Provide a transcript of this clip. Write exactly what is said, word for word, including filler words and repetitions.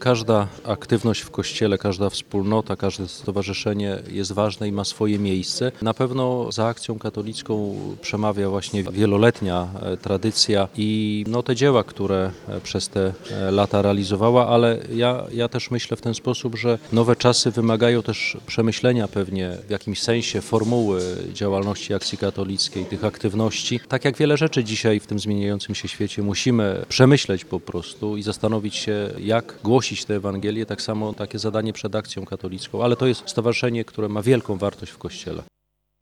Każda aktywność w Kościele, każda wspólnota, każde stowarzyszenie jest ważne i ma swoje miejsce. Na pewno za akcją katolicką przemawia właśnie wieloletnia tradycja i no, te dzieła, które przez te lata realizowała, ale ja, ja też myślę w ten sposób, że nowe czasy wymagają też przemyślenia pewnie w jakimś sensie formuły działalności akcji katolickiej, tych aktywności. Tak jak wiele rzeczy dzisiaj w tym zmieniającym się świecie musimy przemyśleć po prostu i zastanowić się, jak głosić tę Ewangelię, tak samo takie zadanie przed akcją katolicką, ale to jest stowarzyszenie, które ma wielką wartość w Kościele.